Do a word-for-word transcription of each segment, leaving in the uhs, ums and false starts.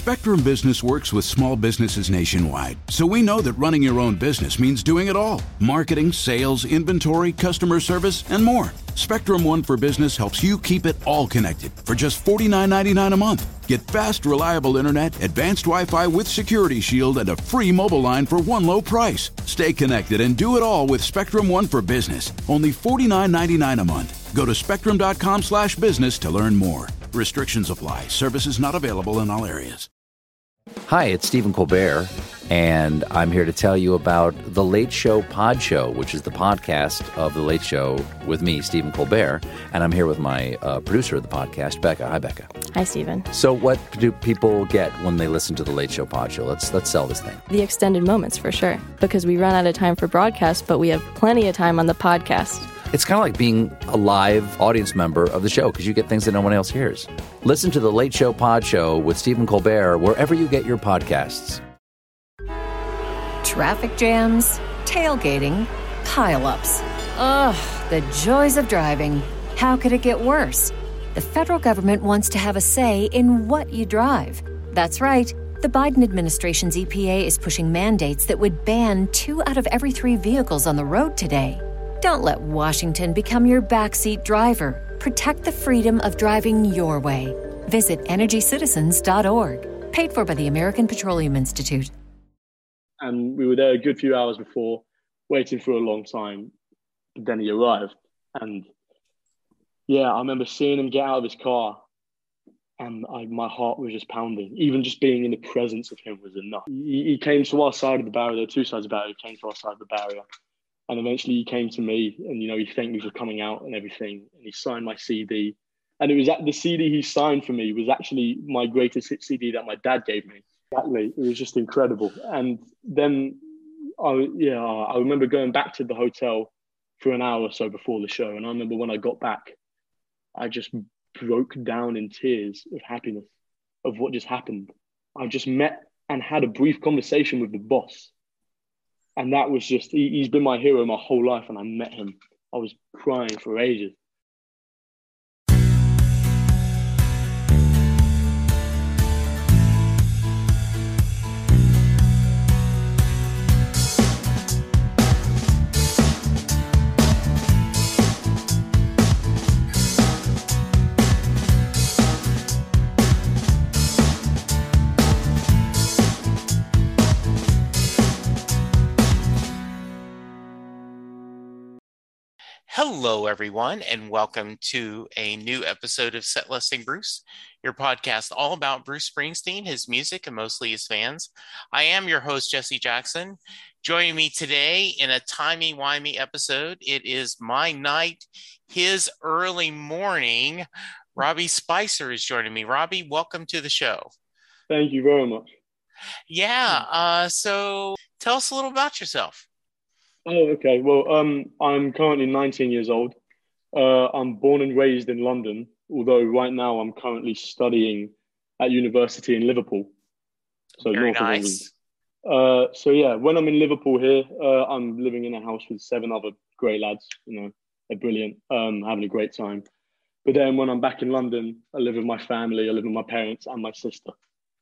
Spectrum Business works with small businesses nationwide, so we know that running your own business means doing it all. Marketing, sales, inventory, customer service, and more. Spectrum One for Business helps you keep it all connected for just forty-nine ninety-nine a month. Get fast, reliable internet, advanced Wi-Fi with Security Shield, and a free mobile line for one low price. Stay connected and do it all with Spectrum One for Business. Only forty-nine ninety-nine a month. Go to spectrum.com slash business to learn more. Restrictions apply. Services not available in all areas. Hi, it's Stephen Colbert, and I'm here to tell you about The Late Show Pod Show, which is the podcast of The Late Show with me, Stephen Colbert, and I'm here with my uh, producer of the podcast, Becca. Hi, Becca. Hi, Stephen. So what do people get when they listen to The Late Show Pod Show? Let's let's sell this thing. The extended moments, for sure, because we run out of time for broadcast, but we have plenty of time on the podcast. It's kind of like being a live audience member of the show because you get things that no one else hears. Listen to The Late Show Pod Show with Stephen Colbert wherever you get your podcasts. Traffic jams, tailgating, pile-ups. Ugh, the joys of driving. How could it get worse? The federal government wants to have a say in what you drive. That's right. The Biden administration's E P A is pushing mandates that would ban two out of every three vehicles on the road today. Don't let Washington become your backseat driver. Protect the freedom of driving your way. Visit energy citizens dot org. Paid for by the American Petroleum Institute. And we were there a good few hours before, waiting for a long time. But then he arrived. And yeah, I remember seeing him get out of his car. And I, my heart was just pounding. Even just being in the presence of him was enough. He, he came to our side of the barrier. There were two sides of the barrier. He came to our side of the barrier. And eventually he came to me and, you know, he thanked me for coming out and everything. And he signed my C D. And it was at the C D he signed for me was actually my greatest hit C D that my dad gave me. Exactly. It was just incredible. And then, I, yeah, I remember going back to the hotel for an hour or so before the show. And I remember when I got back, I just broke down in tears of happiness of what just happened. I just met and had a brief conversation with the boss. And that was just, he, he's been my hero my whole life. And I met him. I was crying for ages. Hello, everyone, and welcome to a new episode of Set Listing Bruce, your podcast all about Bruce Springsteen, his music, and mostly his fans. I am your host, Jesse Jackson. Joining me today in a timey-wimey episode, it is my night, his early morning. Robbie Spicer is joining me. Robbie, welcome to the show. Thank you very much. Yeah, uh, so tell us a little about yourself. Oh, okay. Well, um, I'm currently nineteen years old. Uh, I'm born and raised in London, although right now I'm currently studying at university in Liverpool. So Very north of nice. England. Uh, so yeah, when I'm in Liverpool here, uh, I'm living in a house with seven other great lads. You know, they're brilliant. Um, having a great time. But then when I'm back in London, I live with my family. I live with my parents and my sister.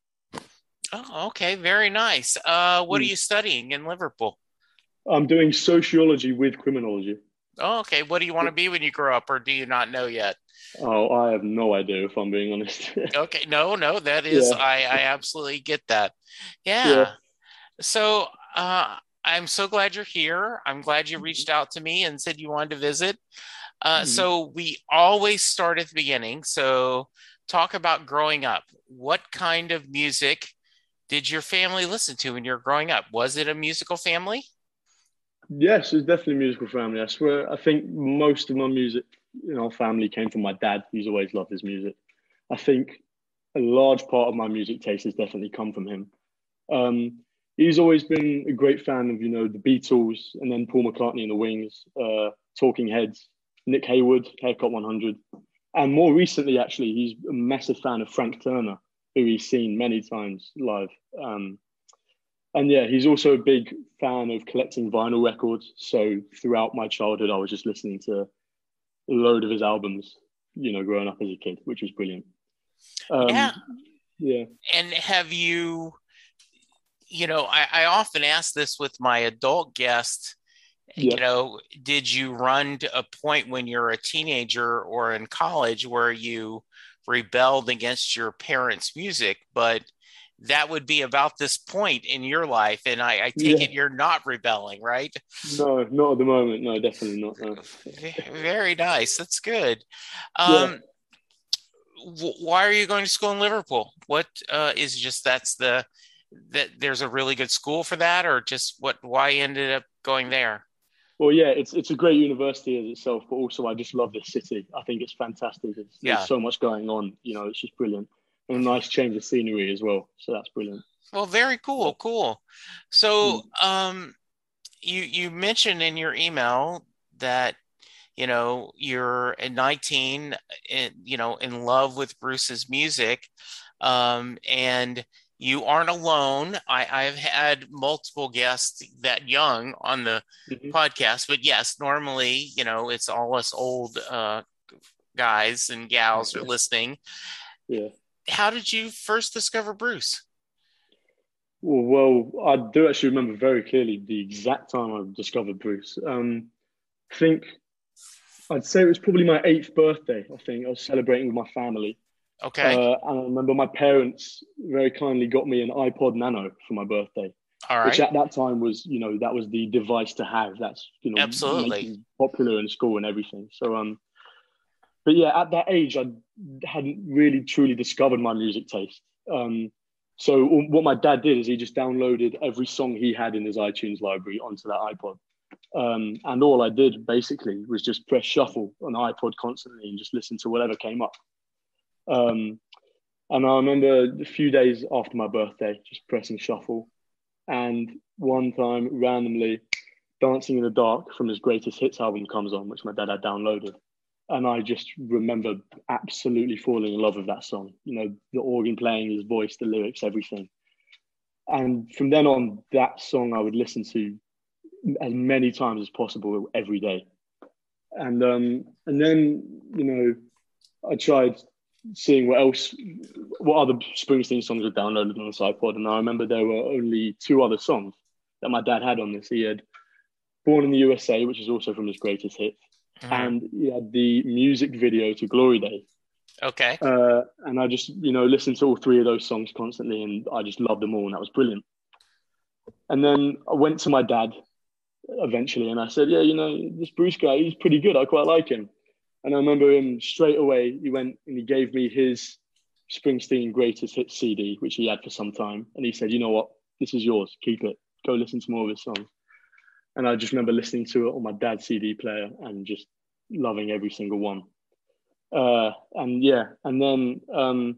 Oh, okay. Very nice. Uh, what Mm. are you studying in Liverpool? I'm doing sociology with criminology. Oh, okay. What do you want to be when you grow up, or do you not know yet? Oh, I have no idea, if I'm being honest. Okay. No, no, that is, Yeah. I, I absolutely get that. Yeah. Yeah. So uh, I'm so glad you're here. I'm glad you reached out to me and said you wanted to visit. Uh, Mhm. So we always start at the beginning. So talk about growing up. What kind of music did your family listen to when you were growing up? Was it a musical family? Yes, it's definitely a musical family. I swear, I think most of my music in our family came from my dad. He's always loved his music. I think a large part of my music taste has definitely come from him. Um, he's always been a great fan of, you know, the Beatles and then Paul McCartney and the Wings, uh, Talking Heads, Nick Hayward, Haircut one hundred. And more recently, actually, he's a massive fan of Frank Turner, who he's seen many times live. Um, And yeah, he's also a big fan of collecting vinyl records. So throughout my childhood, I was just listening to a load of his albums, you know, growing up as a kid, which was brilliant. Um, Yeah. Yeah. And have you, you know, I, I often ask this with my adult guests, Yeah. you know, did you run to a point when you're a teenager or in college where you rebelled against your parents' music? But that would be about this point in your life. And I, I take Yeah. it you're not rebelling, right? No, not at the moment. No, definitely not. No. Very nice. That's good. Yeah. Um, w- why are you going to school in Liverpool? What uh, is just that's the that there's a really good school for that, or just what? Why you ended up going there? Well, yeah, it's it's a great university as itself, but also I just love this city. I think it's fantastic. It's, Yeah. There's so much going on. You know, it's just brilliant. And a nice change of scenery as well. So that's brilliant. Well, very cool, cool. So, um, you you mentioned in your email that you know you're at nineteen, in, you know, in love with Bruce's music, um, and you aren't alone. I, I've had multiple guests that young on the Mhm. podcast, but yes, normally, you know, it's all us old uh, guys and gals are listening. Yeah. How did you first discover Bruce? Well, well, I do actually remember very clearly the exact time I discovered Bruce. Um, I think I'd say it was probably my eighth birthday. I think I was celebrating with my family. Okay. Uh, and I remember my parents very kindly got me an iPod Nano for my birthday, All right. which at that time was, you know, that was the device to have. That's, you know, Absolutely. making popular in school and everything. So, um, but yeah, at that age, I hadn't really truly discovered my music taste. Um, so what my dad did is he just downloaded every song he had in his iTunes library onto that iPod. Um, and all I did basically was just press shuffle on the iPod constantly and just listen to whatever came up. Um, and I remember a few days after my birthday, just pressing shuffle. And one time, randomly, Dancing in the Dark from his Greatest Hits album comes on, which my dad had downloaded. And I just remember absolutely falling in love with that song. You know, the organ playing, his voice, the lyrics, everything. And from then on, that song I would listen to as many times as possible every day. And um, and then, you know, I tried seeing what else, what other Springsteen songs were downloaded on this iPod. And I remember there were only two other songs that my dad had on this. He had Born in the U S A, which is also from his Greatest Hits. Mm-hmm. And he had the music video to Glory Days. Okay. Uh, and I just, you know, listened to all three of those songs constantly, and I just loved them all, and that was brilliant. And then I went to my dad eventually, and I said, yeah, you know, this Bruce guy, he's pretty good. I quite like him. And I remember him straight away, he went and he gave me his Springsteen Greatest Hits C D, which he had for some time. And he said, you know what, this is yours, keep it. Go listen to more of his songs. And I just remember listening to it on my dad's C D player and just loving every single one. Uh, and yeah, and then, um,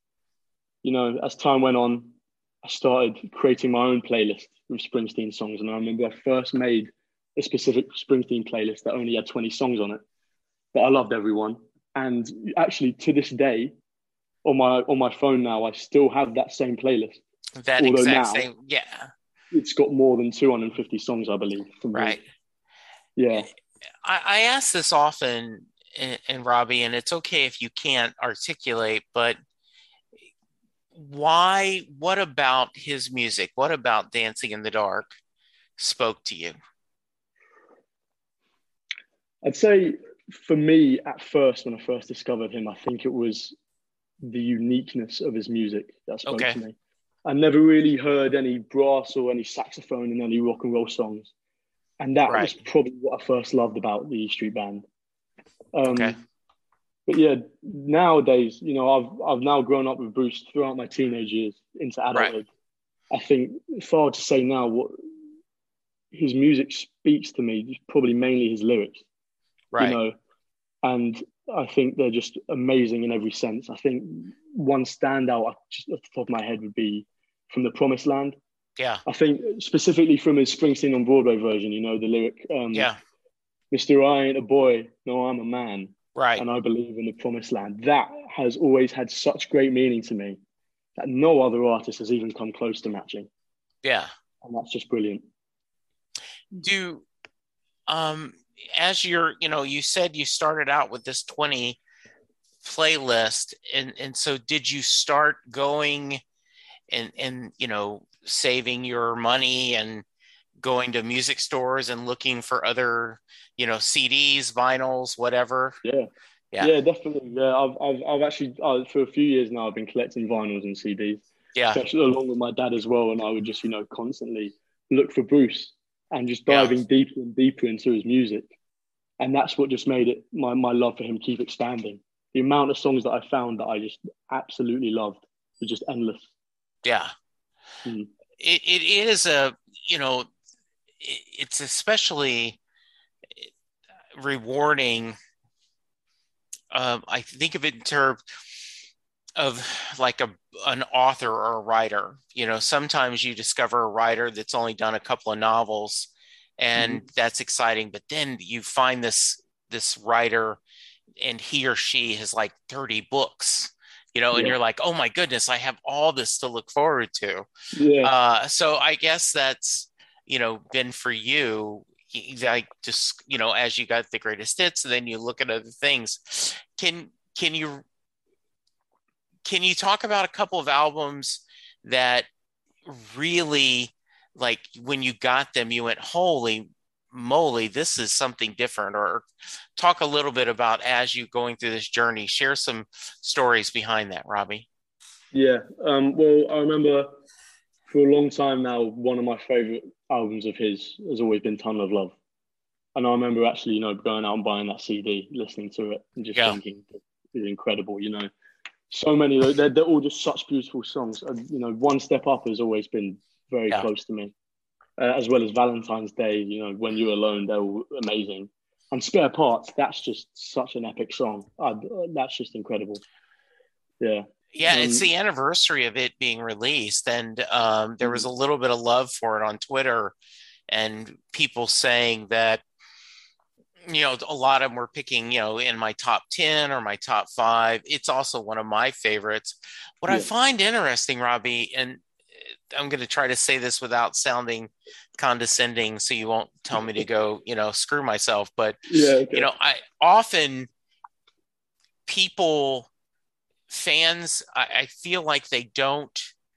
you know, as time went on, I started creating my own playlist with Springsteen songs. And I remember I first made a specific Springsteen playlist that only had twenty songs on it, but I loved everyone. And actually to this day, on my on my phone now, I still have that same playlist. That Although exact now, same, yeah. It's got more than two hundred fifty songs, I believe. Right. Me. Yeah. I, I ask this often, and, and Robbie, and it's okay if you can't articulate, but why, what about his music? What about Dancing in the Dark spoke to you? I'd say for me, at first, when I first discovered him, I think it was the uniqueness of his music that spoke okay. to me. I never really heard any brass or any saxophone in any rock and roll songs. And that right. was probably what I first loved about the E Street Band. Um, okay. But yeah, nowadays, you know, I've I've now grown up with Bruce throughout my teenage years into adulthood. Right. I think if I were to say now what his music speaks to me, probably mainly his lyrics. Right. You know, and I think they're just amazing in every sense. I think one standout just off the top of my head would be From the Promised Land. Yeah. I think specifically from his Springsteen on Broadway version, you know, the lyric, um, yeah. Mister I ain't a boy, no, I'm a man. Right. And I believe in the promised land. That has always had such great meaning to me that no other artist has even come close to matching. Yeah. And that's just brilliant. Do, um, as you're, you know, you said you started out with this twenty playlist. And, and so did you start going and, and, you know, saving your money and going to music stores and looking for other, you know, C Ds, vinyls, whatever? Yeah. Yeah. Yeah, definitely. Yeah. I've, I've, I've actually, uh, for a few years now, I've been collecting vinyls and C Ds, Yeah. especially along with my dad as well. And I would just, you know, constantly look for Bruce and just diving Yeah. deeper and deeper into his music. And that's what just made it, my, my love for him keep expanding. The amount of songs that I found that I just absolutely loved was just endless. Yeah. Mm. It, it is a, you know, it, it's especially rewarding. Um, I think of it in terms of like a an author or a writer. You know, sometimes you discover a writer that's only done a couple of novels, and mm-hmm. that's exciting. But then you find this this writer, and he or she has like thirty books. You know, and yeah. you're like, oh my goodness, I have all this to look forward to. Yeah. Uh, so I guess that's, you know, been for you. Like just, you know, as you got the greatest hits, and then you look at other things. Can can you can you talk about a couple of albums that really, like, when you got them, you went, holy moly, this is something different? Or talk a little bit about, as you going through this journey, share some stories behind that, Robbie. Yeah. Um, well, I remember for a long time now, one of my favorite albums of his has always been Tunnel of Love. And I remember actually, you know, going out and buying that C D, listening to it, and just yeah. thinking it's incredible, you know. So many, they're, they're all just such beautiful songs. Uh, you know, One Step Up has always been very yeah. close to me, uh, as well as Valentine's Day, you know, When You're Alone, they're all amazing. And Spare Parts, that's just such an epic song. Uh, that's just incredible. Yeah. Yeah, um, it's the anniversary of it being released, and um, there was a little bit of love for it on Twitter, and people saying that, you know, a lot of them were picking, you know, in my top ten or my top five. It's also one of my favorites. What yeah. I find interesting, Robbie, and I'm going to try to say this without sounding condescending, so you won't tell me to go, you know, screw myself, but, yeah, okay. you know, I often people... fans, I, I feel like they don't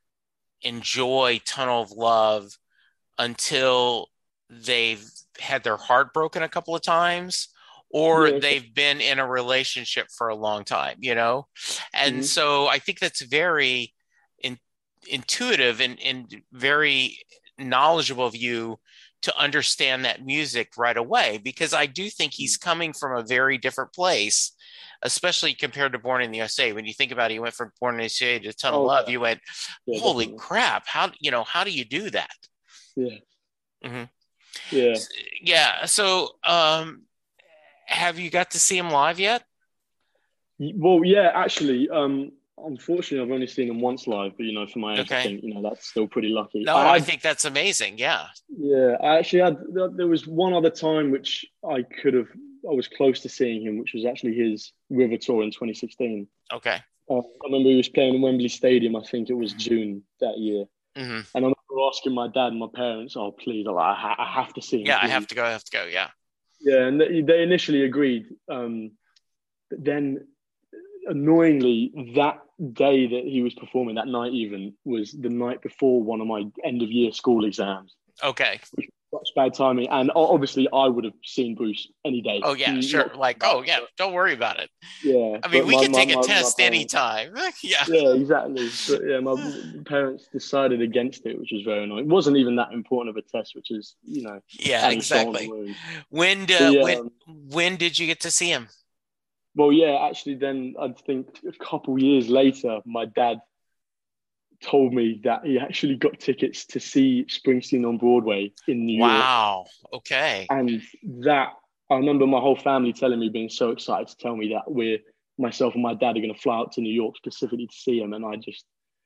enjoy Tunnel of Love until they've had their heart broken a couple of times, or yeah. they've been in a relationship for a long time, you know? And mm-hmm. so I think that's very in, intuitive and, and very knowledgeable of you to understand that music right away, because I do think he's coming from a very different place, especially compared to Born in the U S A. When you think about it, you went from Born in the U S A to Tunnel of oh, Love, yeah. you went, yeah, holy definitely. crap. How, you know, how do you do that? Yeah. Mm-hmm. Yeah. Yeah. So, um, have you got to see him live yet? Well, yeah, actually, um, unfortunately, I've only seen him once live, but, you know, for my age, okay. I think, you know, that's still pretty lucky. No, I, had, I think that's amazing. Yeah. Yeah. I actually had, there was one other time which I could have, I was close to seeing him, which was actually his River Tour in twenty sixteen. Okay. Uh, I remember he was playing in Wembley Stadium. I think it was June that year. Mm-hmm. And I remember asking my dad and my parents, oh, please, like, I, ha- I have to see him. Yeah, please. I have to go. I have to go. Yeah. Yeah. And they, they initially agreed. Um, but then, annoyingly, that day that he was performing, that night even, was the night before one of my end-of-year school exams. Okay. Which was such bad timing. And obviously, I would have seen Bruce any day. Oh, yeah, He, sure. Like, oh, yeah, don't worry about it. Yeah. I mean, we my, can my, take my, a test my anytime. yeah. Yeah, exactly. But yeah, my parents decided against it, which was very annoying. It wasn't even that important of a test, which is, you know. Yeah, exactly. When, uh, yeah, when, um, when did you get to see him? Well, yeah, actually, then I think a couple years later, my dad told me that he actually got tickets to see Springsteen on Broadway in New York. Wow. Okay. And that, I remember my whole family telling me, being so excited to tell me that we're, myself and my dad are going to fly out to New York specifically to see him. And I just,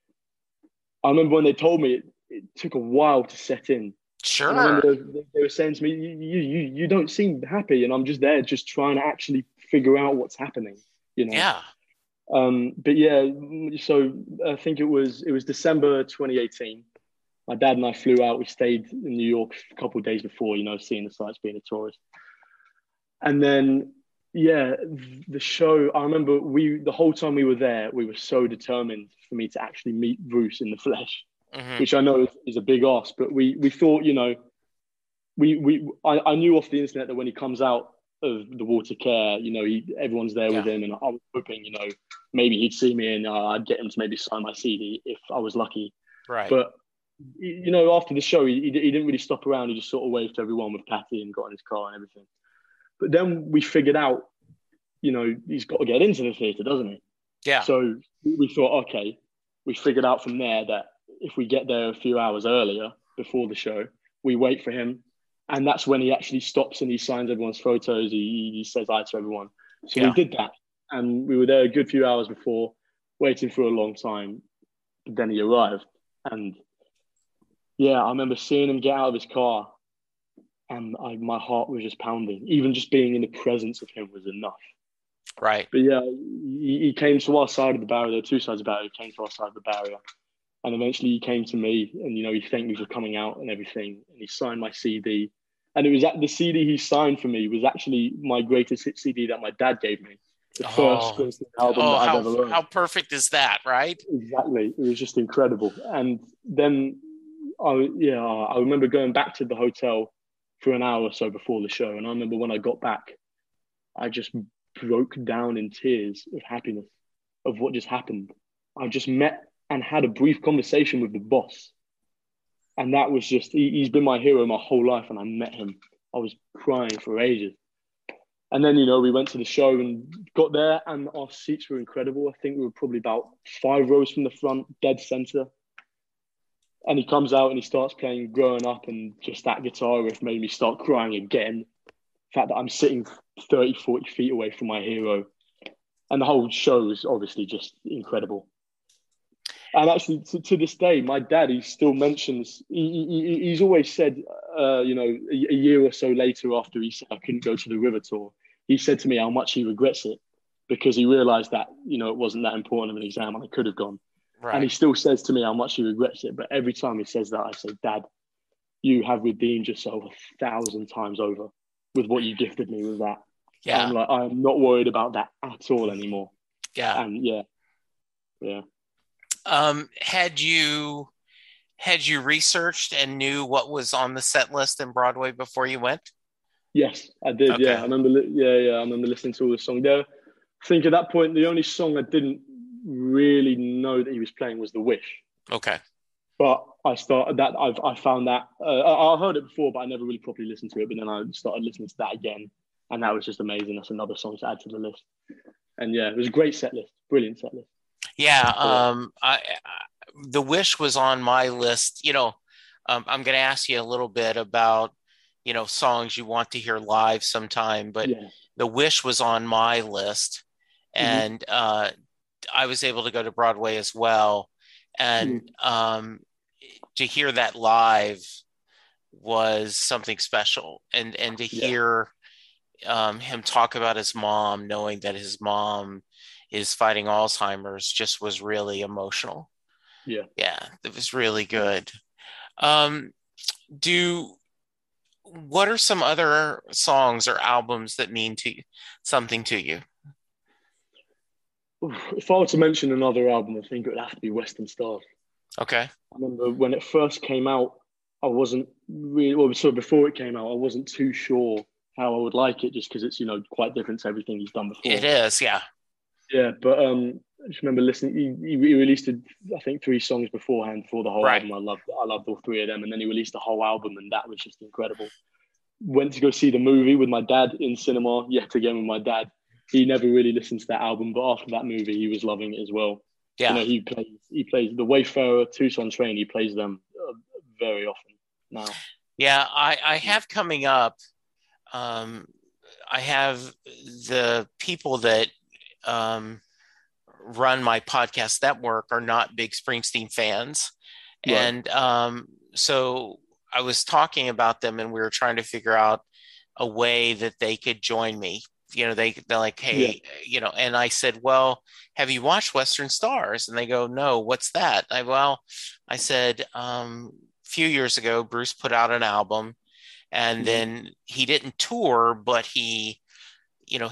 I remember when they told me, it, it took a while to set in. Sure. And I remember they, they were saying to me, you, you, you don't seem happy. And I'm just there just trying to actually figure out what's happening, you know? Yeah. Um, but yeah, so I think it was it was December twenty eighteen. My dad and I flew out. We stayed in New York a couple of days before, you know, seeing the sights, being a tourist. And then yeah, the show. I remember we the whole time we were there, we were so determined for me to actually meet Bruce in the flesh, Mm-hmm. which I know is, is a big ask, but we we thought, you know, we we I, I knew off the internet that when he comes out of the water care, you know, he everyone's there Yeah. with him, and I was hoping, you know, maybe he'd see me and uh, I'd get him to maybe sign my C D if I was lucky. Right. But you know, after the show, he, he didn't really stop around. He just sort of waved to everyone with Patty and got in his car and everything. But then we figured out, you know, he's got to get into the theatre, doesn't he? Yeah. So we thought, okay, we figured out from there that if we get there a few hours earlier before the show, we wait for him. And that's when he actually stops and he signs everyone's photos. He, he says hi to everyone. So Yeah. we did that. And we were there a good few hours before, waiting for a long time. But then he arrived. And yeah, I remember seeing him get out of his car. And I, my heart was just pounding. Even just being in the presence of him was enough. Right. But yeah, he, he came to our side of the barrier. There were two sides of the barrier. He came to our side of the barrier. And eventually he came to me and, you know, he thanked me for coming out and everything. And he signed my C D. And it was at the C D he signed for me was actually my greatest hit C D that my dad gave me. The Oh. first album Oh, that I've how, ever learned. how perfect is that, right? Exactly. It was just incredible. And then, I yeah, I remember going back to the hotel for an hour or so before the show. And I remember when I got back, I just broke down in tears of happiness of what just happened. I just met and had a brief conversation with the boss. And that was just, he, he's been my hero my whole life. And I met him. I was crying for ages. And then, you know, we went to the show and got there and our seats were incredible. I think we were probably about five rows from the front, dead center. And he comes out and he starts playing Growing Up, and just that guitar riff made me start crying again. The fact that I'm sitting thirty, forty feet away from my hero. And the whole show was obviously just incredible. And actually, to, to this day, my dad, he still mentions, he, he, he's always said, uh, you know, a, a year or so later after he said I couldn't go to the River Tour, he said to me how much he regrets it because he realized that, you know, it wasn't that important of an exam and I could have gone. Right. And he still says to me how much he regrets it. But every time he says that, I say, Dad, you have redeemed yourself a thousand times over with what you gifted me with that. Yeah. I'm like, I'm not worried about that at all anymore. Yeah. And yeah, yeah. Um, had you had you researched and knew what was on the set list in Broadway before you went? Yes, I did. Okay. Yeah, I remember. li- Yeah, yeah, I remember listening to all the songs. There, I think at that point, the only song I didn't really know that he was playing was "The Wish." Okay. But I started that. I've I found that uh, I, I heard it before, but I never really properly listened to it. But then I started listening to that again, and that was just amazing. That's another song to add to the list. And yeah, it was a great set list, brilliant set list. Yeah. Um, I, I, the Wish was on my list. You know, um, I'm going to ask you a little bit about, you know, songs you want to hear live sometime, but Yeah. The Wish was on my list, and mm-hmm. uh, I was able to go to Broadway as well. And mm-hmm. um, to hear that live was something special. And, and to yeah. hear um, him talk about his mom, knowing that his mom is fighting Alzheimer's, just was really emotional. Yeah. Yeah. It was really good. Um, do, what are some other songs or albums that mean to you, something to you? If I were to mention another album, I think it would have to be Western Stars. Okay. I remember when it first came out, I wasn't really, well, so before it came out, I wasn't too sure how I would like it just because it's, you know, quite different to everything he's done before. It is, yeah. Yeah, but um, I just remember listening. He, he released, a, I think, three songs beforehand for the whole right. album. I loved, I loved all three of them, and then he released the whole album, and that was just incredible. Went to go see the movie with my dad in cinema. Yet again with my dad. He never really listened to that album, but after that movie, he was loving it as well. Yeah, you know, he plays, he plays the Wayfarer, Tucson Train. He plays them uh, very often now. Yeah, I, I have coming up. Um, I have the people that. Um, run my podcast network are not big Springsteen fans. Right. And um, so I was talking about them and we were trying to figure out a way that they could join me. You know, they, they're like, hey, yeah. you know, and I said, well, have you watched Western Stars? And they go, no, what's that? I, well, I said, um, a few years ago, Bruce put out an album and mm-hmm. then he didn't tour, but he, you know, he,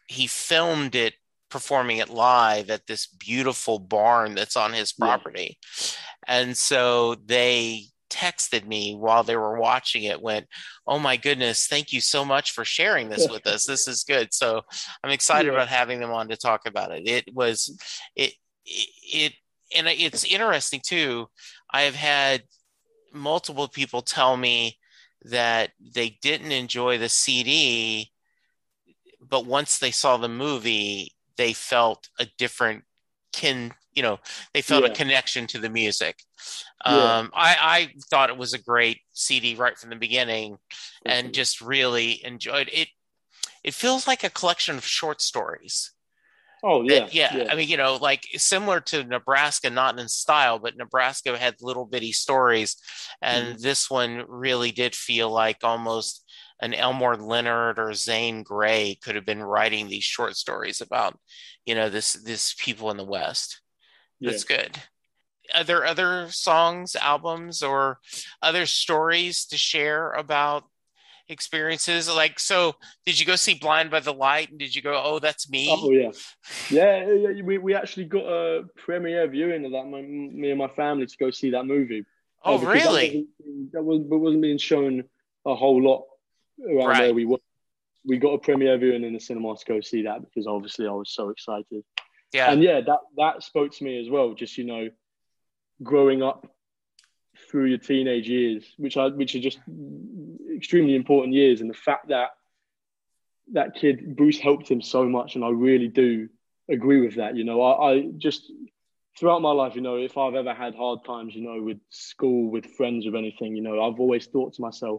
he filmed it performing it live at this beautiful barn that's on his property. Yeah. And so they texted me while they were watching it, went, "Oh my goodness, thank you so much for sharing this with us. This is good." So I'm excited yeah. about having them on to talk about it. It was, it, it, it, and it's interesting too. I have had multiple people tell me that they didn't enjoy the C D, but once they saw the movie, they felt a different kin, you know, they felt yeah. a connection to the music. Yeah. Um, I, I thought it was a great C D right from the beginning and just really enjoyed it. It feels like a collection of short stories. Oh, yeah. That, yeah. yeah. I mean, you know, like similar to Nebraska, not in style, but Nebraska had little bitty stories. And mm. this one really did feel like almost an Elmore Leonard or Zane Grey could have been writing these short stories about, you know, this, this people in the West. Yeah. That's good. Are there other songs, albums, or other stories to share about experiences? Like, so did you go see Blind by the Light and did you go, "Oh, that's me"? Oh yeah. Yeah. yeah we, we actually got a premiere viewing of that, my, me and my family, to go see that movie. Oh, uh, really? That, was, that wasn't being shown a whole lot around right. where we were. We got a premiere viewing in the cinema to go see that because obviously I was so excited. Yeah. And yeah, that, that spoke to me as well. Just, you know, growing up through your teenage years, which are which are just extremely important years, and the fact that that kid Bruce helped him so much, and I really do agree with that. You know, I, I just throughout my life, you know, if I've ever had hard times, you know, with school, with friends, with anything, you know, I've always thought to myself,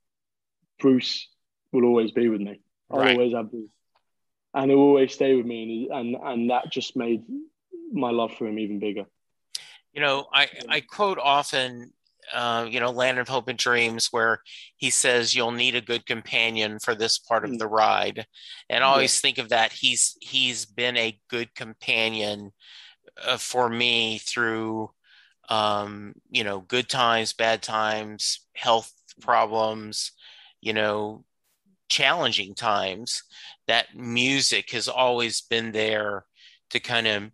Bruce will always be with me. I'll right. always have Bruce, and he'll always stay with me, and and and that just made my love for him even bigger. You know, I, I quote often, uh, you know, Land of Hope and Dreams, where he says, "You'll need a good companion for this part of the ride." And I always yeah. think of that. He's he's been a good companion uh, for me through, um, you know, good times, bad times, health problems, you know, challenging times. That music has always been there to kind of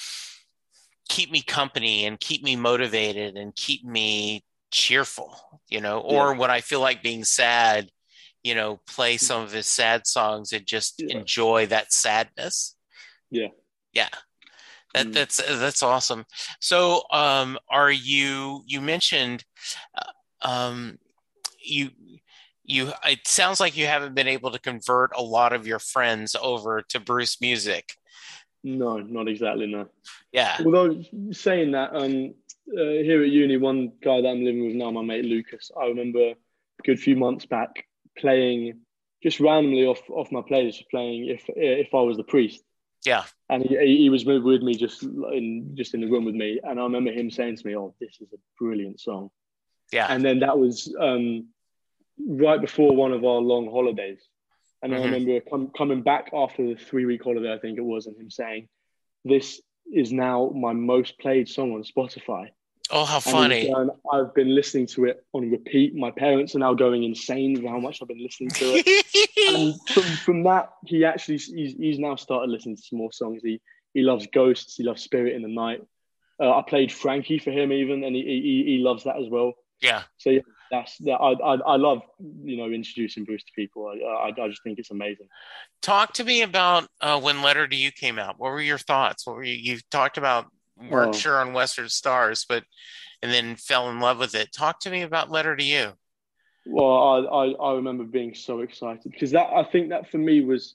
keep me company and keep me motivated and keep me cheerful, you know, or yeah. when I feel like being sad, you know, play some of his sad songs and just yeah. enjoy that sadness. Yeah. Yeah. That, mm. that's, that's awesome. So, um, are you, you mentioned, uh, um, you, you, it sounds like you haven't been able to convert a lot of your friends over to Bruce music. No, not exactly, no. Yeah. Although saying that, um, uh, here at uni, one guy that I'm living with now, my mate Lucas, I remember a good few months back playing just randomly off, off my playlist, playing If If I Was the Priest. Yeah. And he, he was with me just in just in the room with me. And I remember him saying to me, "Oh, this is a brilliant song." Yeah. And then that was um, right before one of our long holidays. And mm-hmm. I remember com- coming back after the three-week holiday, I think it was, and him saying, "This is now my most played song on Spotify." Oh, how funny. And I've been listening to it on repeat. My parents are now going insane with how much I've been listening to it. And from, from that, he actually, he's, he's now started listening to some more songs. He he loves Ghosts. He loves Spirit in the Night. Uh, I played Frankie for him even, and he, he, he loves that as well. Yeah. So yeah, that's that. I, I I love, you know, introducing Bruce to people. I I, I just think it's amazing. Talk to me about uh, when Letter to You came out. What were your thoughts? What were you? You talked about weren't oh. sure on Western Stars, but and then fell in love with it. Talk to me about Letter to You. Well, I I, I remember being so excited because that I think that for me was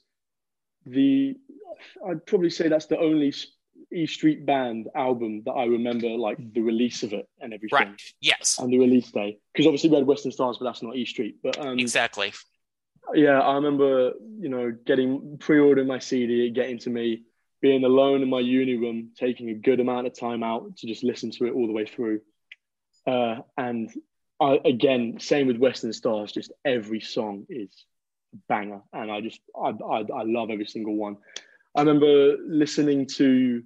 the I'd probably say that's the only E Street Band album that I remember, like the release of it and everything. Right. Yes. And the release day, because obviously we had Western Stars, but that's not E Street. But um, exactly. Yeah, I remember, you know, getting pre-ordering my C D, getting to me, being alone in my uni room, taking a good amount of time out to just listen to it all the way through. Uh, and I, again, same with Western Stars, just every song is a banger, and I just I I, I love every single one. I remember listening to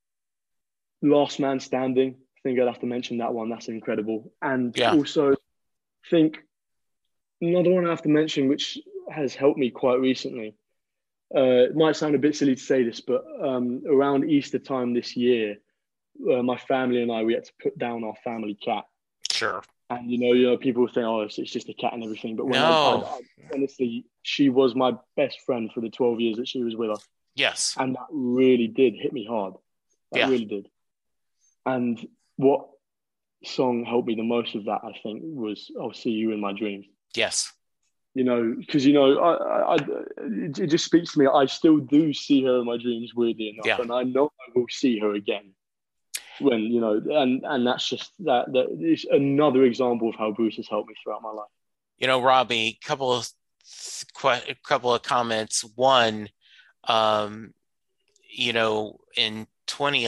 Last Man Standing. I think I'd have to mention that one. That's incredible. And yeah. also think another one I have to mention, which has helped me quite recently. uh, it might sound a bit silly to say this, but um, around Easter time this year, uh, my family and I, we had to put down our family cat. Sure. And, you know, you know, people think, oh, it's, it's just a cat and everything. But when no. I, I, I, honestly, she was my best friend for the twelve years that she was with us. Yes. And that really did hit me hard. That yeah. really did. And what song helped me the most with that, I think, was I'll See You in My Dreams. Yes. You know, because, you know, I, I, it just speaks to me. I still do see her in my dreams, weirdly enough. Yeah. And I know I will see her again. When, you know, and, and that's just, that, that is another example of how Bruce has helped me throughout my life. You know, Robbie, couple of, a couple of comments. One, um, you know, in twenty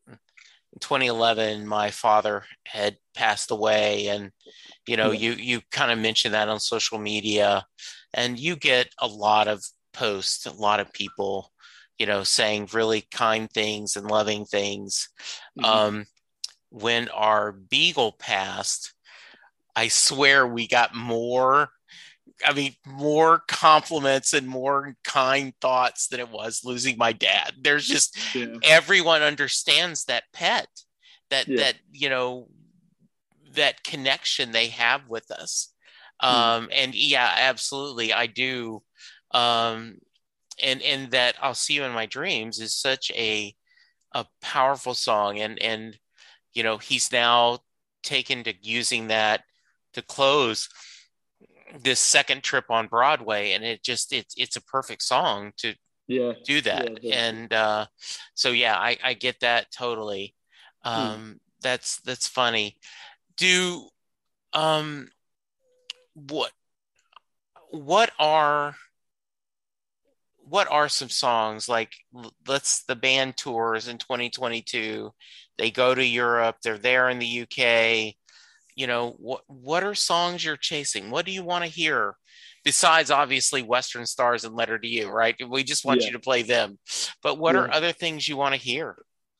eleven, my father had passed away, and, you know, yeah. you, you kind of mentioned that on social media, and you get a lot of posts, a lot of people, you know, saying really kind things and loving things. Mm-hmm. Um, when our beagle passed, I swear we got more, I mean, more compliments and more kind thoughts than it was losing my dad. There's just, yeah. everyone understands that pet, that, yeah. that, you know, that connection they have with us. Um, mm. And yeah, absolutely. I do. Um, and, and that I'll See You in My Dreams is such a, a powerful song. And, and, you know, he's now taken to using that to close this second trip on Broadway. And it just, it's, it's a perfect song to yeah. do that. Yeah, and, uh, so yeah, I, I get that totally. Um, mm. that's, that's funny. Do, um, what, what are, what are some songs like, let's, the band tours in twenty twenty-two, they go to Europe, they're there in the U K, you know, what, what are songs you're chasing? What do you want to hear besides obviously Western Stars and Letter to You, right? We just want yeah. you to play them, but what yeah. are other things you want to hear?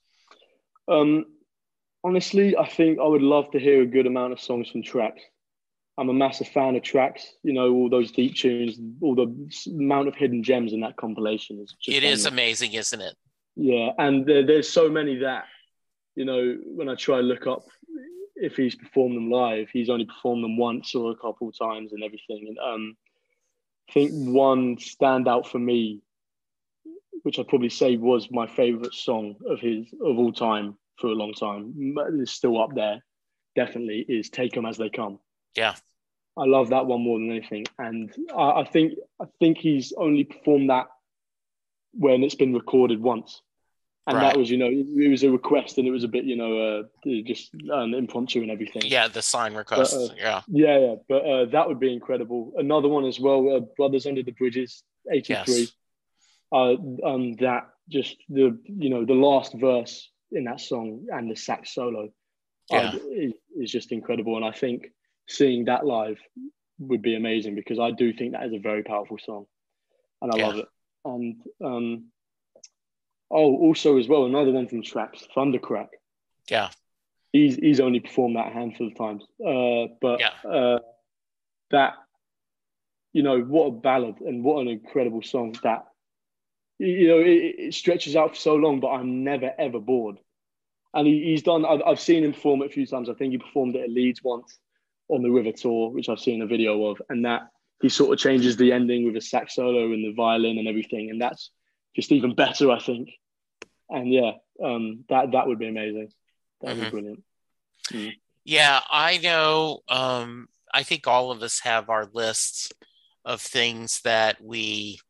Um, honestly, I think I would love to hear a good amount of songs from Tracks. I'm a massive fan of Tracks, you know, all those deep tunes, all the amount of hidden gems in that compilation. Is just it is amazing, isn't it? Yeah, and there, there's so many that, you know, when I try to look up if he's performed them live, he's only performed them once or a couple of times and everything. And um, I think one standout for me, which I'd probably say was my favourite song of his of all time for a long time, is still up there, definitely, is Take 'Em As They Come. Yeah. I love that one more than anything. And I, I think I think he's only performed that when it's been recorded once. And right. that was, you know, it was a request and it was a bit, you know, uh, just um, impromptu and everything. Yeah, the sign request. But, uh, yeah. Yeah, yeah. But uh, that would be incredible. Another one as well, uh, Brothers Under the Bridges, eighty-three. Yes. Uh, um, that just, the you know, the last verse in that song and the sax solo yeah. uh, is, is just incredible. And I think seeing that live would be amazing because I do think that is a very powerful song and I yeah. love it. And um, oh, also as well, another one from Tracks, Thundercrack. Yeah. He's he's only performed that a handful of times. Uh, but yeah. uh, that, you know, what a ballad and what an incredible song that, you know, it, it stretches out for so long, but I'm never, ever bored. And he, he's done, I've, I've seen him perform it a few times. I think he performed it at Leeds once on the River Tour, which I've seen a video of, and that he sort of changes the ending with a sax solo and the violin and everything, and that's just even better, I think. And yeah, um, that that would be amazing. That would mm-hmm. be brilliant. Mm. Yeah, I know. Um, I think all of us have our lists of things that we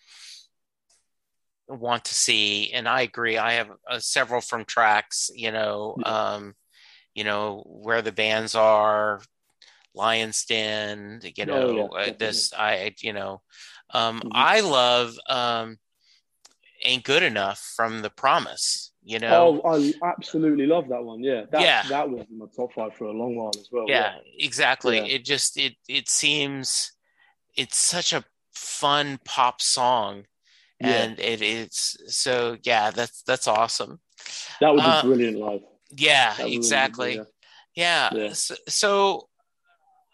want to see, and I agree. I have uh, several from Tracks. You know, yeah. um, you know where the bands are. Lion's Den, you know, oh, yeah, uh, this, I, you know, um, mm-hmm. I love um, Ain't Good Enough from The Promise, you know. Oh, I absolutely love that one. Yeah. That, yeah. that was in my top five for a long while as well. Yeah, yeah. exactly. Yeah. It just, it, it seems, it's such a fun pop song. Yeah. And it is, so yeah, that's, that's awesome. That would be uh, brilliant live. Yeah, exactly. Really, yeah. yeah. yeah. So, so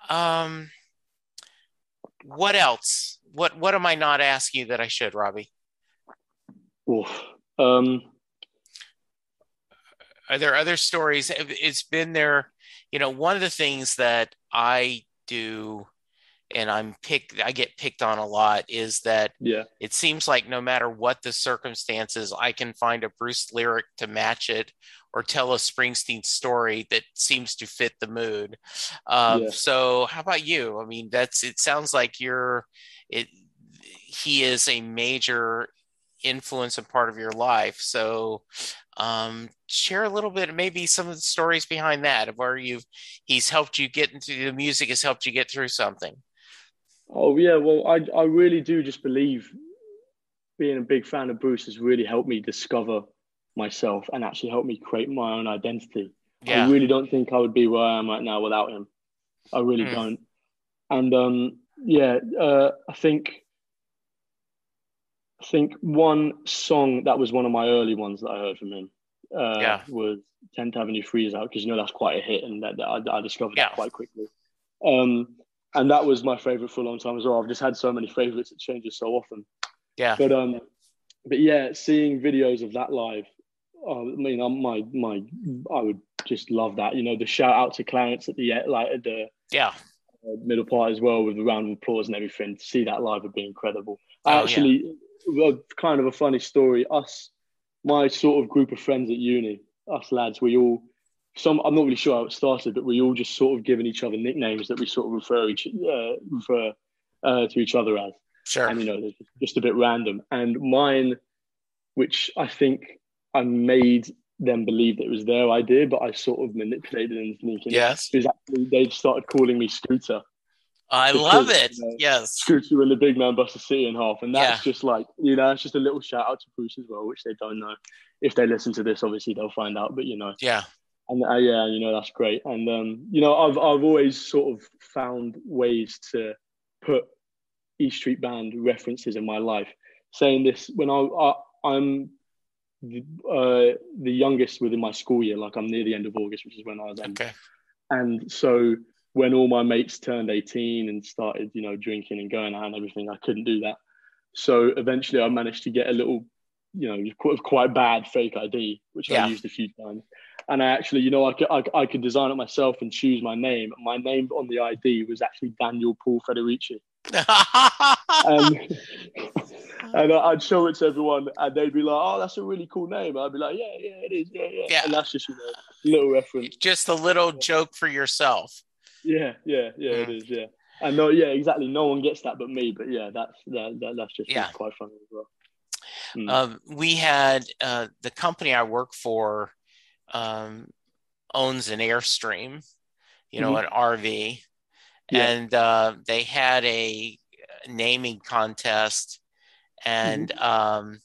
Um, what else? What what am I not asking you that I should, Robbie? Oof. Um, Are there other stories? It's been there. You know, one of the things that I do, and I'm picked, I get picked on a lot, is that yeah, it seems like no matter what the circumstances, I can find a Bruce lyric to match it or tell a Springsteen story that seems to fit the mood. Um, yeah. so how about you? I mean, that's, it sounds like you're, it, he is a major influence and part of your life. So um, share a little bit, maybe some of the stories behind that, of where you've, he's helped you get into the music, has helped you get through something. Oh yeah, well, I I really do just believe being a big fan of Bruce has really helped me discover myself and actually helped me create my own identity. Yeah. I really don't think I would be where I am right now without him. I really Mm. don't. And um, yeah, uh, I think I think one song that was one of my early ones that I heard from him uh, Yeah. was tenth Avenue Freeze Out, because you know that's quite a hit, and that, that I, I discovered Yeah. that quite quickly. Um, and that was my favorite for a long time as well. I've just had so many favorites; it changes so often. Yeah. But um, but yeah, seeing videos of that live, uh, I mean, I'm, my my, I would just love that. You know, the shout out to Clarence at the like at the Yeah. uh, middle part as well, with the round of applause and everything. To see that live would be incredible. I Oh, actually, well, kind of a funny story. Us, my sort of group of friends at uni, us lads, we all. Some I'm not really sure how it started, but we all just sort of given each other nicknames that we sort of refer each uh, refer uh, to each other as. Sure. And, you know, it's just a bit random. And mine, which I think I made them believe that it was their idea, but I sort of manipulated and thinking Yes. it was actually, they started calling me Scooter. I Because, love it. you know, Yes. Scooter and the big man bust the city in half. And that's Yeah. just like, you know, it's just a little shout out to Bruce as well, which they don't know. If they listen to this, obviously they'll find out, but, you know. Yeah. And uh, yeah, you know, that's great. And, um, you know, I've I've always sort of found ways to put E Street Band references in my life. Saying this, when I, I I'm the, uh, the youngest within my school year, like I'm near the end of August, which is when I was in. Okay. And so when all my mates turned eighteen and started, you know, drinking and going out and everything, I couldn't do that. So eventually I managed to get a little, you know, quite, quite bad fake I D, which Yeah. I used a few times. And I actually, you know, I could, I, I could design it myself and choose my name. My name on the I D was actually Daniel Paul Federici. and and I'd show it to everyone, and they'd be like, "Oh, that's a really cool name." I'd be like, "Yeah, yeah, it is, yeah, yeah." Yeah. And that's just, you know, a little reference. Just a little joke for yourself. Yeah, yeah, yeah, Mm. it is, yeah. And no, yeah, exactly. No one gets that but me. But yeah, that's that, that that's just Yeah. quite funny as well. Mm. Um, we had uh, the company I work for um, owns an Airstream, you know, Mhm. an R V, Yeah. and uh, they had a naming contest, and um,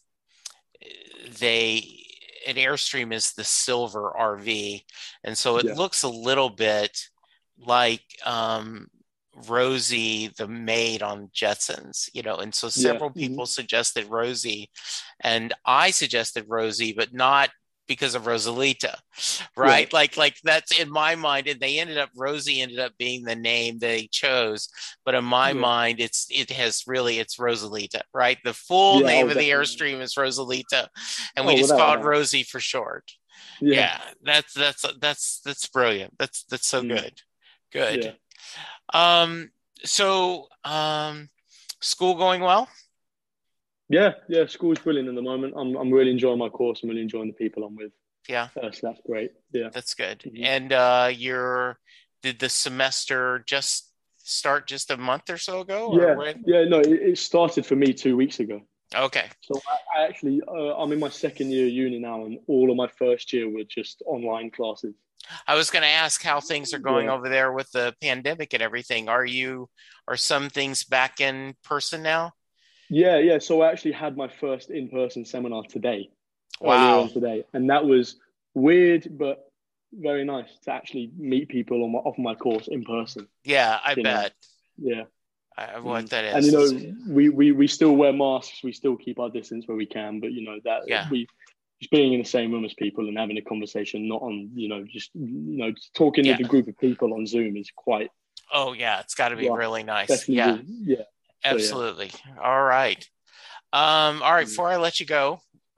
they an Airstream is the silver R V, and so it Yeah. looks a little bit like um, Rosie the maid on Jetsons, you know, and so several Mhm. people suggested Rosie, and I suggested Rosie, but not because of Rosalita, right? Yeah. Like, like that's in my mind, and they ended up Rosie ended up being the name they chose, but in my Yeah. mind, it's it has really it's Rosalita, right? The full Yeah, name oh, of the definitely. Airstream is Rosalita, and we Oh, just without called a doubt. Rosie for short. Yeah. Yeah, that's that's that's that's brilliant. That's that's so Mm. good, good. Yeah. Um, so um, school going well? Yeah, yeah. School's brilliant at the moment. I'm I'm really enjoying my course. I'm really enjoying the people I'm with. Yeah, Uh, so that's great. Yeah. that's good. Mhm. And uh, you're did the semester just start just a month or so ago? Or Yeah. when? Yeah. No, it, it started for me two weeks ago. Okay. So I, I actually, uh, I'm in my second year of uni now, and all of my first year were just online classes. I was going to ask how things are going Yeah. over there with the pandemic and everything. Are you are some things back in person now? Yeah, yeah. So I actually had my first in-person seminar today. Earlier Wow. on today, and that was weird, but very nice to actually meet people on my, off my course in person. Yeah, I You know. bet. Yeah. I, what Mm. that is. And you know, we, we we still wear masks. We still keep our distance where we can. But you know that Yeah. we just being in the same room as people and having a conversation, not on you know just you know just talking Yeah. with a group of people on Zoom is quite Oh yeah, it's got to be Yeah, really nice. definitely Yeah, yeah. So, yeah. absolutely. All right. Um, all right, Mm. before I let you go,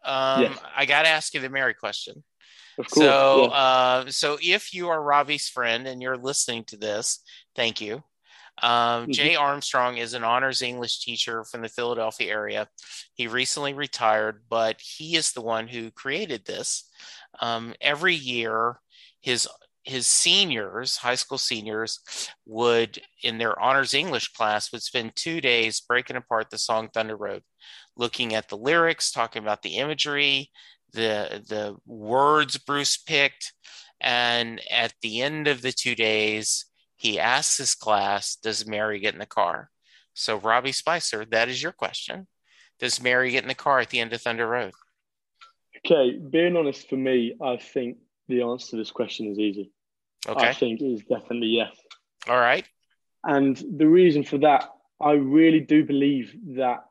Um, Yes. I got to ask you the Mary question. Of course. So, yeah. uh, so if you are Robbie's friend and you're listening to this, thank you. Um, Mhm. Jay Armstrong is an honors English teacher from the Philadelphia area. He recently retired, but he is the one who created this. Um, every year, his his seniors, high school seniors, would in their honors English class would spend two days breaking apart the song Thunder Road, looking at the lyrics, talking about the imagery, the the words Bruce picked, and at the end of the two days, he asks his class, "Does Mary get in the car?" So, Robbie Spicer, that is your question. Does Mary get in the car at the end of Thunder Road? Okay, being honest, for me, I think the answer to this question is easy. Okay. I think it is definitely yes. All right. And the reason for that, I really do believe that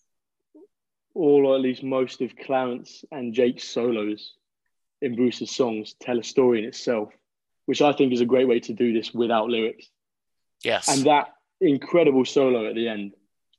all, or at least most of Clarence and Jake's solos in Bruce's songs tell a story in itself, which I think is a great way to do this without lyrics. Yes. And that incredible solo at the end,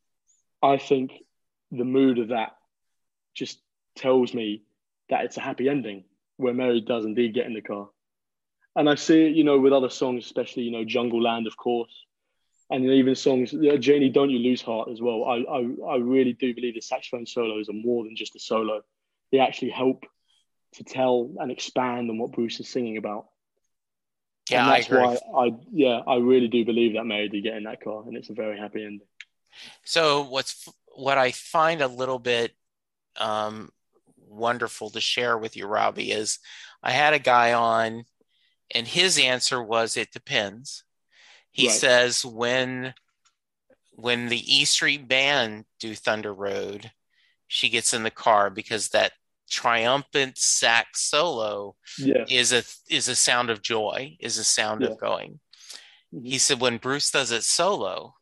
I think the mood of that just tells me that it's a happy ending where Mary does indeed get in the car. And I see it, you know, with other songs, especially, you know, Jungle Land, of course. And even songs, you know, Janie, Don't You Lose Heart as well. I, I, I really do believe the saxophone solos are more than just a solo. They actually help to tell and expand on what Bruce is singing about. Yeah, and that's I agree. why I, yeah, I really do believe that Mary did get in that car, and it's a very happy ending. So what's what I find a little bit um, wonderful to share with you, Robbie, is I had a guy on, and his answer was, it depends. He Right. says when when the E Street Band do Thunder Road, she gets in the car because that triumphant sax solo Yeah. is a is a sound of joy, is a sound Yeah. of going. Mhm. He said when Bruce does it solo,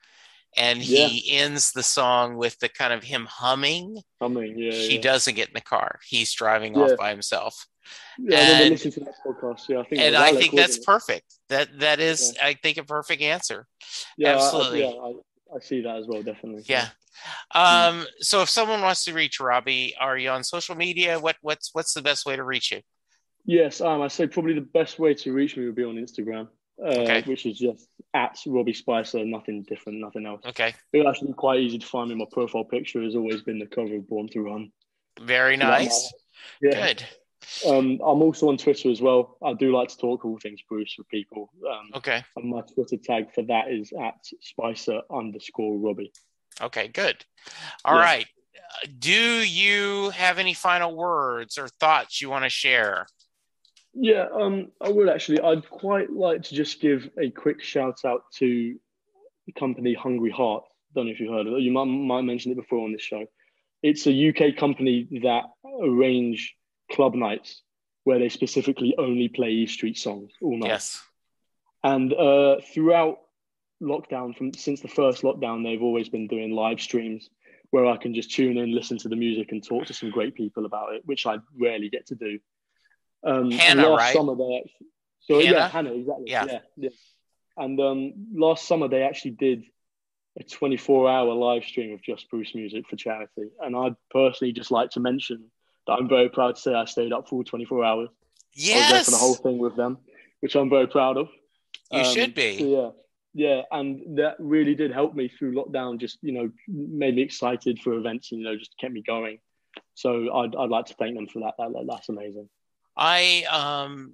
and Yeah. he ends the song with the kind of him humming, I mean, yeah, he yeah. doesn't get in the car. He's driving Yeah. off by himself. Yeah, I remember And- listening to that podcast. Yeah, I think that And was I Alec, think that's wasn't it? perfect. That that is, I think, a perfect answer. Yeah, I- I- absolutely. yeah, I, I see that as well, definitely. Yeah. Um, so if someone wants to reach Robbie, are you on social media? What what's what's the best way to reach you? Yes, um, I say probably the best way to reach me would be on Instagram, uh, Okay. which is just at Robbie Spicer, nothing different, nothing else. Okay. It's actually quite easy to find me. My profile picture has always been the cover of Born to Run. Very So that might- nice. Yeah. Good. Um, I'm also on Twitter as well. I do like to talk all things Bruce with people. Um, Okay. and my Twitter tag for that is at Spicer underscore Robbie. Okay, good. All Yeah. right. Uh, Do you have any final words or thoughts you want to share? Yeah, um, I would actually. I'd quite like to just give a quick shout out to the company Hungry Heart. Don't know if you heard of it. You might, might mention it before on this show. It's a U K company that arrange club nights where they specifically only play E Street songs all night. Yes. And uh, throughout lockdown, from since the first lockdown, they've always been doing live streams where I can just tune in, listen to the music, and talk to some great people about it, which I rarely get to do. Um, and Hannah, last right? summer they actually, so Hannah? yeah, Hannah, exactly, Yeah. yeah, yeah. And um, last summer they actually did a twenty-four hour live stream of just Bruce music for charity, and I'd personally just like to mention that I'm very proud to say I stayed up full twenty-four hours. I was there Yes. for the whole thing with them, which I'm very proud of. You Um, should be. so yeah, yeah, and that really did help me through lockdown. Just, you know, made me excited for events. You know, just kept me going. So I'd I'd like to thank them for that. That that's amazing. I um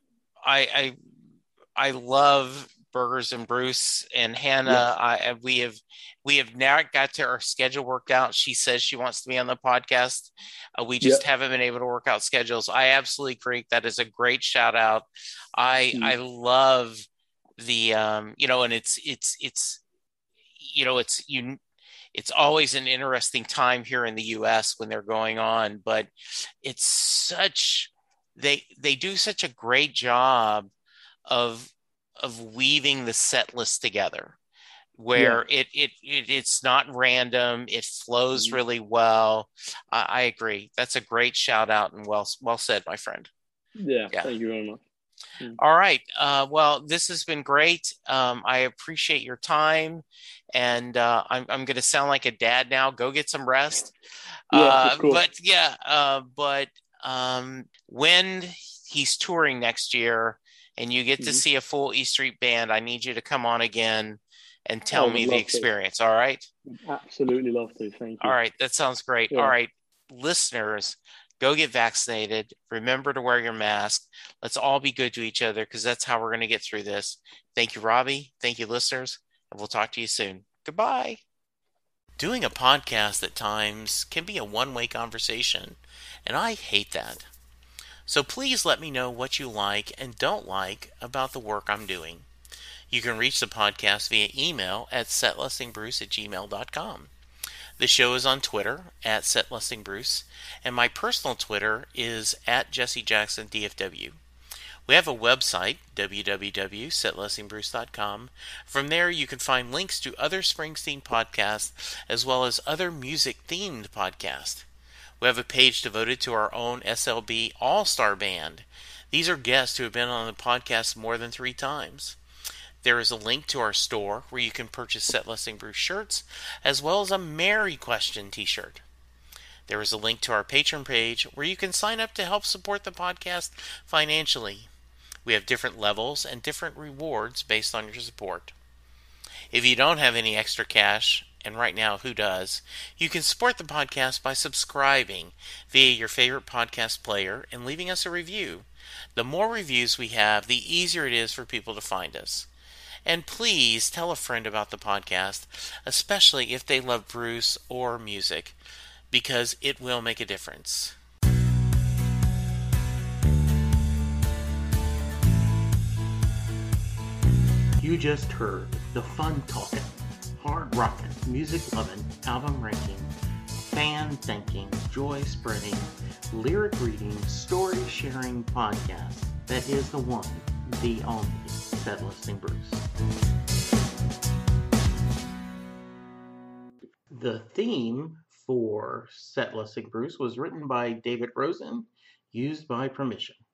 I I I love Burgers and Bruce and Hannah. Yes. I we have we have now got to our schedule worked out. She says she wants to be on the podcast. Uh, we just Yep. haven't been able to work out schedules. I absolutely agree. That is a great shout out. I Mm. I love the um you know, and it's it's it's you know it's you it's always an interesting time here in the U S when they're going on, but it's such they they do such a great job of of weaving the set list together where it, it it it's not random, it flows Mhm. really well. I, I agree. That's a great shout out and well well said, my friend. Yeah, Yeah. thank you very much. Mm. All right. Uh, well, this has been great. Um, I appreciate your time, and uh, I'm I'm going to sound like a dad now. Go get some rest. Yeah, Uh, of course. but yeah, uh, but um, when he's touring next year, and you get to Mhm. see a full E Street Band, I need you to come on again and tell I me would the love to. experience. All right. Absolutely love to. Thank you. All right. That sounds great. Yeah. All right, listeners, go get vaccinated. Remember to wear your mask. Let's all be good to each other, because that's how we're going to get through this. Thank you, Robbie. Thank you, listeners. And we'll talk to you soon. Goodbye. Doing a podcast at times can be a one-way conversation, and I hate that. So please let me know what you like and don't like about the work I'm doing. You can reach the podcast via email at setlistingbruce at gmail dot com. The show is on Twitter at setlistingbruce, and my personal Twitter is at Jesse Jackson D F W. We have a website, w w w dot set listing bruce dot com. From there, you can find links to other Springsteen podcasts, as well as other music-themed podcasts. We have a page devoted to our own S L B All-Star Band. These are guests who have been on the podcast more than three times. There is a link to our store where you can purchase Set Listing Bruce shirts, as well as a Mary Question t-shirt. There is a link to our Patreon page where you can sign up to help support the podcast financially. We have different levels and different rewards based on your support. If you don't have any extra cash, and right now who does, you can support the podcast by subscribing via your favorite podcast player and leaving us a review. The more reviews we have, the easier it is for people to find us. And please tell a friend about the podcast, especially if they love Bruce or music, because it will make a difference. You just heard the fun talking, hard rocking, music loving, album ranking, fan thinking, joy spreading, lyric reading, story sharing podcast that is the one, the only Set Listing Bruce. The theme for Set Listing Bruce was written by David Rosen, used by permission.